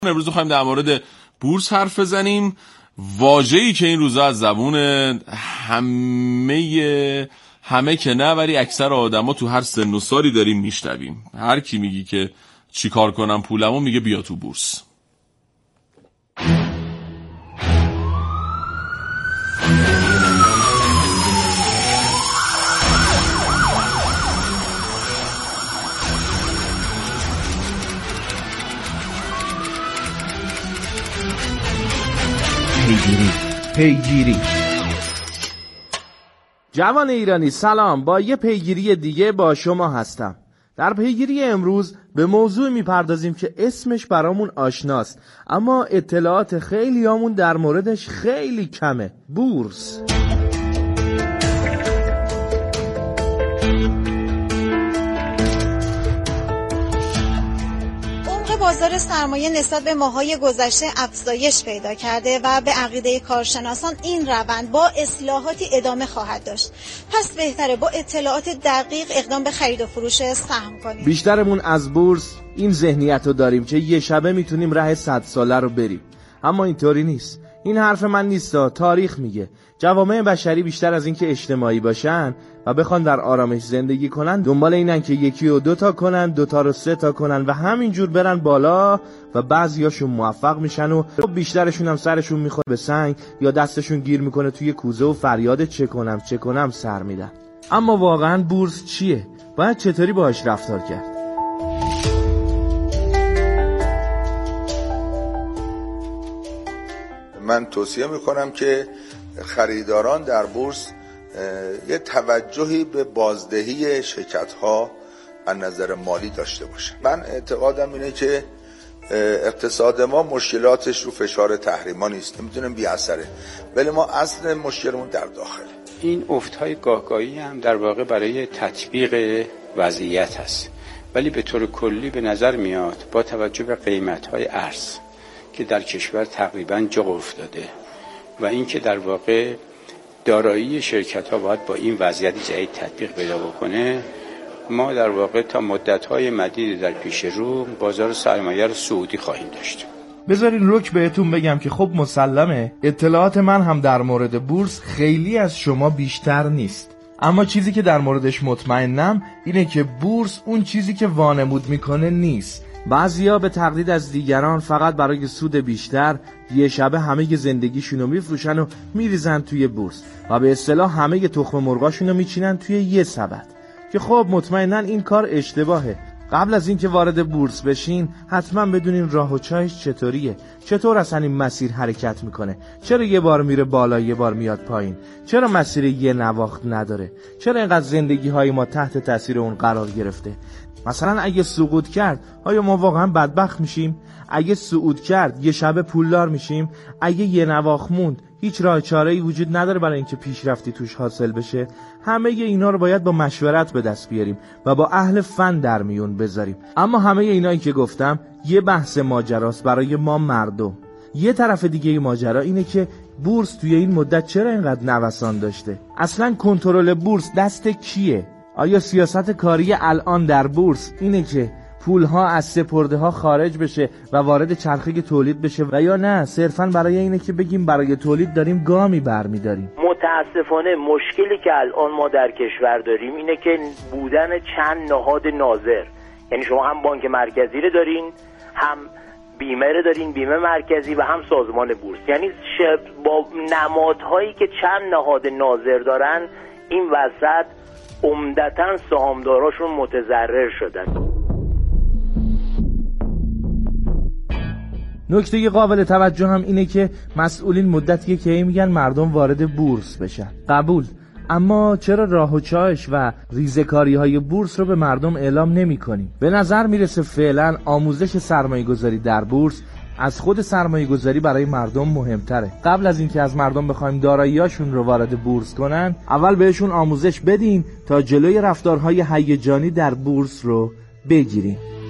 امروز می‌خوایم در مورد بورس حرف بزنیم. واژه‌ای که این روزا از زبون همه که نه، ولی اکثر آدما تو هر سن و سالی داریم میشنویم. هر کی میگی که چی کار کنم پولمو، میگه بیا تو بورس. پیگیری. جوان ایرانی سلام، با یه پیگیری دیگه با شما هستم. در پیگیری امروز به موضوع میپردازیم که اسمش برامون آشناست، اما اطلاعات خیلیامون در موردش خیلی کمه. بورس. بازار سرمایه نسبت به ماه‌های گذشته افزایش پیدا کرده و به عقیده کارشناسان این روند با اصلاحاتی ادامه خواهد داشت. پس بهتره با اطلاعات دقیق اقدام به خرید و فروش سهم کنیم. بیشترمون از بورس این ذهنیت رو داریم که یه شبه میتونیم ره 100 ساله رو بریم، اما اینطوری نیست. این حرف من نیستا، تاریخ میگه جوامع بشری بیشتر از این که اجتماعی باشن و بخوان در آرامش زندگی کنن، دنبال اینن که یکی رو 2 تا کنن، 2 تا رو 3 تا کنن و همینجور برن بالا و بعضیاشون موفق میشن و بیشترشون هم سرشون میخوره به سنگ یا دستشون گیر میکنه توی کوزه و فریاد چه کنم سر میدن. اما واقعا بورس چیه؟ باید چطوری باهاش رفتار کرد؟ من توصیه میکنم که خریداران در بورس یه توجهی به بازدهی شرکت‌ها از نظر مالی داشته باشن. من اعتقادم اینه که اقتصاد ما مشکلاتش رو فشار تحریما نیست، نمیتونیم بی اثره، ولی ما اصل مشکلمون در داخل. این افت‌های گاهگاهی هم در واقع برای تطبیق وضعیت هست، ولی به طور کلی به نظر میاد با توجه به قیمت‌های ارز که در کشور تقریباً جا افتاده و اینکه در واقع دارایی شرکت‌ها باید با این وضعیت جدید تطبیق پیدا بکنه، ما در واقع تا مدت‌های مدیدی در پیش رو بازار سرمایه رو صعودی خواهیم داشت. بذارین رک بهتون بگم که خب مسلمه اطلاعات من هم در مورد بورس خیلی از شما بیشتر نیست، اما چیزی که در موردش مطمئنم اینه که بورس اون چیزی که وانمود میکنه نیست. بعضیا به تقلید از دیگران فقط برای سود بیشتر یه شبه همه زندگیشونو میفروشن و میریزن توی بورس و به اصطلاح همه تخم مرغاشونو میچینن توی یه سبد که خب مطمئناً این کار اشتباهه. قبل از اینکه وارد بورس بشین حتما بدونین راه و چایش چطوریه، چطور اصلا این مسیر حرکت میکنه، چرا یه بار میره بالا یه بار میاد پایین، چرا مسیر یه نواخت نداره، چرا اینقدر زندگی های ما تحت تاثیر اون قرار گرفته. مثلا اگه سقوط کرد آیا ما واقعا بدبخت میشیم؟ اگه صعود کرد یه شب پولدار میشیم؟ اگه یه نواخت موند هیچ راه چاره‌ای وجود نداره برای اینکه پیشرفتی توش حاصل بشه؟ همه اینا رو باید با مشورت به دست بیاریم و با اهل فن در میون بذاریم. اما همه اینایی که گفتم یه بحث ماجراست برای ما مردم. یه طرف دیگه ماجرا اینه که بورس توی این مدت چرا اینقدر نوسان داشته؟ اصلا کنترل بورس دست کیه؟ آیا سیاست کاری الان در بورس اینه که پولها از سپرده ها خارج بشه و وارد چرخه تولید بشه و یا نه صرفاً برای اینه که بگیم برای تولید داریم گامی برمی‌داریم؟ متاسفانه مشکلی که الان ما در کشور داریم اینه که بودن چند نهاد ناظر، یعنی شما هم بانک مرکزی رو دارین، هم بیمه رو دارین، بیمه مرکزی، و هم سازمان بورس، یعنی با نمادهایی که چند نهاد ناظر دارن این وسط عمدتاً سهامداراشون متضرر شدن. نکته قابل توجه هم اینه که مسئولین مدتیه که میگن مردم وارد بورس بشن. قبول، اما چرا راه و چایش و ریزکاری های بورس رو به مردم اعلام نمی کنیم؟ به نظر میرسه فعلا آموزش سرمایه گذاری در بورس از خود سرمایه گذاری برای مردم مهمتره. قبل از اینکه از مردم بخوایم داراییاشون رو وارد بورس کنن، اول بهشون آموزش بدیم تا جلوی رفتارهای هیجانی در بورس رو بگیریم.